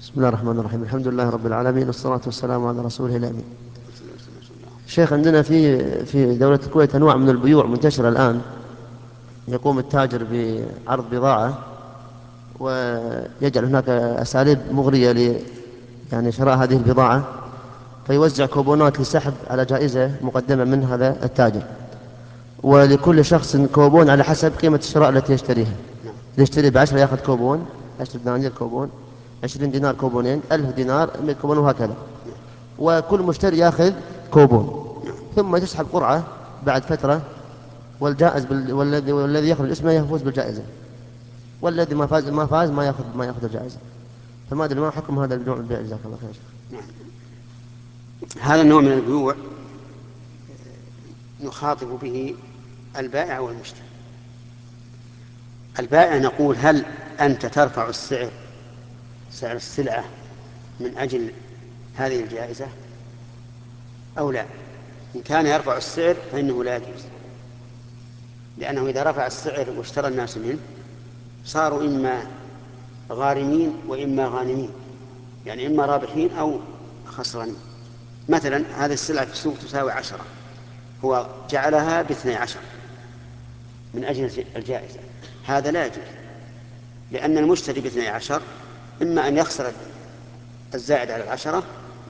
بسم الله الرحمن الرحيم. الحمد لله رب العالمين، والصلاة والسلام على رسوله الأمين. شيخ، عندنا في دولة الكويت أنواع من البيوع منتشرة الآن. يقوم التاجر بعرض بضاعة ويجعل هناك أساليب مغرية يعني شراء هذه البضاعة، فيوزع كوبونات لسحب على جائزة مقدمة من هذا التاجر، ولكل شخص كوبون على حسب قيمة الشراء التي يشتريها. اللي يشتري ب10 يأخذ كوبون، 10 دنانير كوبون، 20 دينار كوبونين، 1000 دينار 100 كوبون، وهكذا. وكل مشتري يأخذ كوبون، ثم تسحب قرعة بعد فترة، والجائز والذي يخرج اسمه يفوز بالجائزة، والذي ما فاز ما يأخذ الجائزة. فما أدري ما حكم هذا النوع من البيع. جزاك الله خير. نعم. هذا النوع من البيوع نخاطب به البائع والمشتري. البائع نقول: هل أنت ترفع سعر السلعة من أجل هذه الجائزة أو لا؟ إن كان يرفع السعر فإنه لا يجوز، لأنه إذا رفع السعر واشترى الناس منه صاروا إما غارمين وإما غانمين، يعني إما رابحين أو خسرانين. مثلا هذه السلعة في السوق تساوي 10، هو جعلها ب12 من أجل الجائزة. هذا لا يجوز، لأن المشتري ب12 إما أن يخسر الزائد على 10،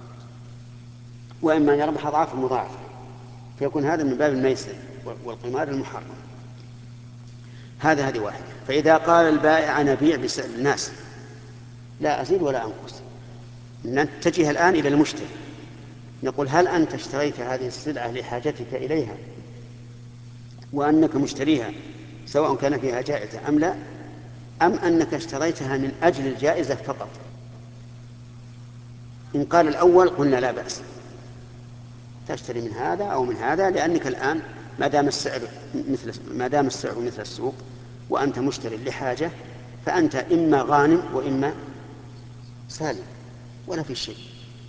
وإما أن يربح أضعاف مضاعفة، فيكون هذا من باب الميسر والقمار المحرم. هذه واحدة. فإذا قال البائع: أنا أبيع بسعر الناس لا أزيد ولا أنقص، نتجه الآن إلى المشتري، نقول: هل أنت اشتريت هذه السلعة لحاجتك إليها وأنك مشتريها سواء كان فيها جائزة أم لا، أم أنك اشتريتها من أجل الجائزة فقط؟ إن قال الأول قلنا: لا بأس، تشتري من هذا أو من هذا، لأنك الآن ما دام السعر مثل السوق وأنت مشتري لحاجة، فأنت إما غانم وإما سالم، ولا في شيء.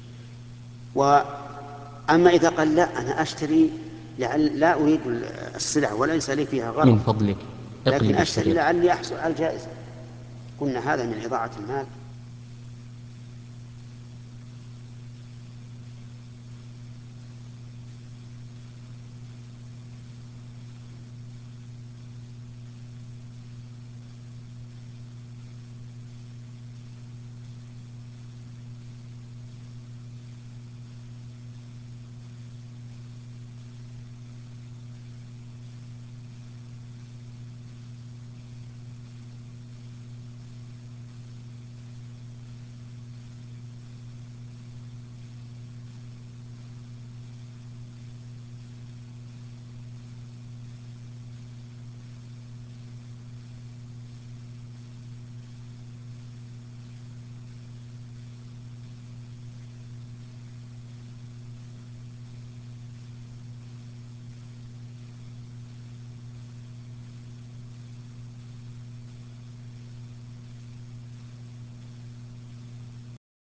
وأما إذا قال: لا، أنا أشتري لا أريد السلع وليس لي فيها من غرض، فضلك لكن اقلب أشتري الشريط. لعلي أحصل على الجائزة، قلنا هذا من إضاعة المال